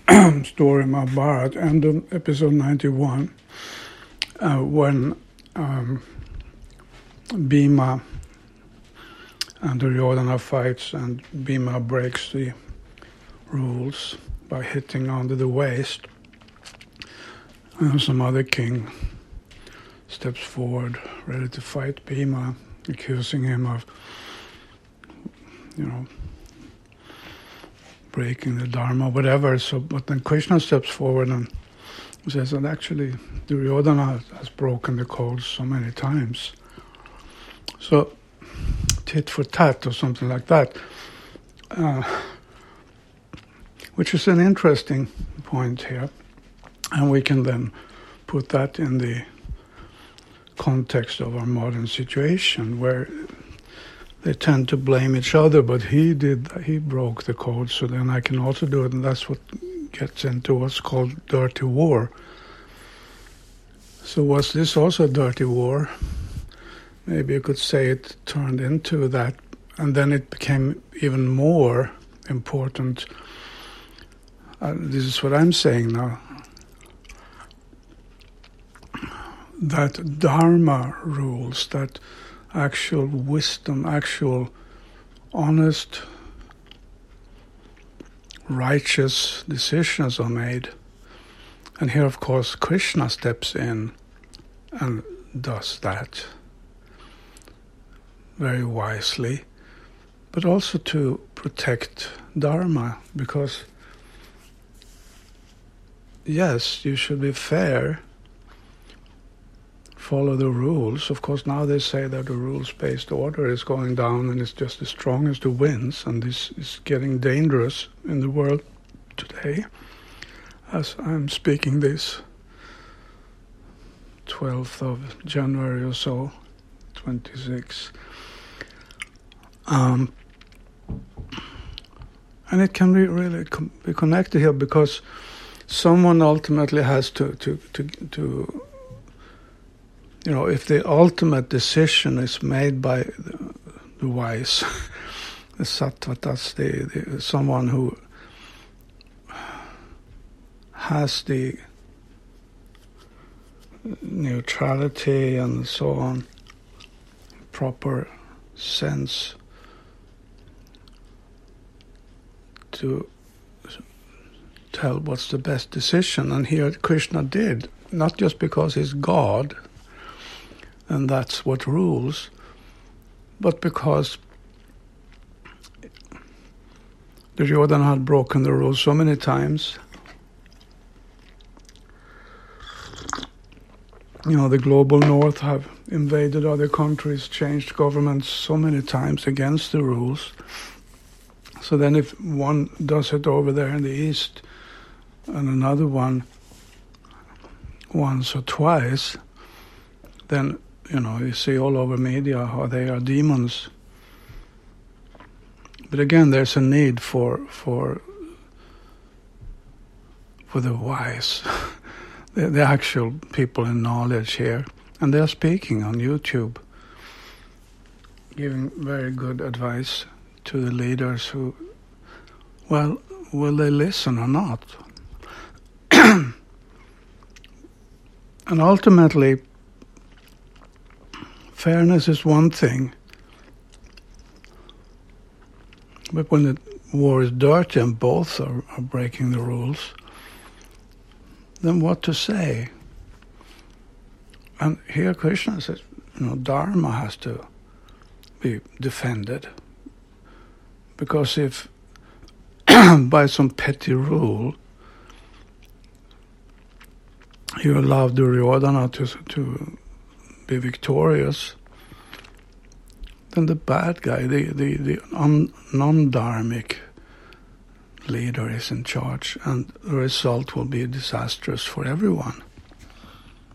story Mahabharata, end of episode 91, when Bhima and Duryodhana fights, and Bhima breaks the rules by hitting under the waist, and some other king steps forward, ready to fight Bhima, accusing him of, breaking the Dharma, whatever. So, but then Krishna steps forward and says that actually Duryodhana has broken the code so many times. So, tit for tat or something like that, which is an interesting point here. And we can then put that in the context of our modern situation, where they tend to blame each other, but he broke the code, so then I can also do it, and that's what gets into what's called dirty war. So was this also a dirty war? Maybe you could say it turned into that, and then it became even more important. This is what I'm saying now, that Dharma rules, that actual wisdom, actual honest, righteous decisions are made. And here, of course, Krishna steps in and does that very wisely, but also to protect Dharma, because yes, you should be fair, follow the rules. Of course, now they say that the rules-based order is going down and it's just the strongest who wins, and this is getting dangerous in the world today. As I'm speaking this 12th of January or so, 26. And it can be really be connected here, because someone ultimately has to if the ultimate decision is made by the wise, the sattvatas, the someone who has the neutrality and so on, proper sense to tell what's the best decision. And here Krishna did, not just because he's God, and that's what rules, but because Duryodhana had broken the rules so many times. The global north have invaded other countries, changed governments so many times against the rules. So then if one does it over there in the east and another one once or twice, then you see all over media how they are demons. But again, there's a need for the wise, the actual people in knowledge here. And they're speaking on YouTube, giving very good advice to the leaders who, well, will they listen or not? And ultimately, fairness is one thing, but when the war is dirty and both are breaking the rules, then what to say? And here Krishna says, Dharma has to be defended, because if by some petty rule you allow Duryodhana to be victorious, then the bad guy, the non-dharmic leader is in charge, and the result will be disastrous for everyone.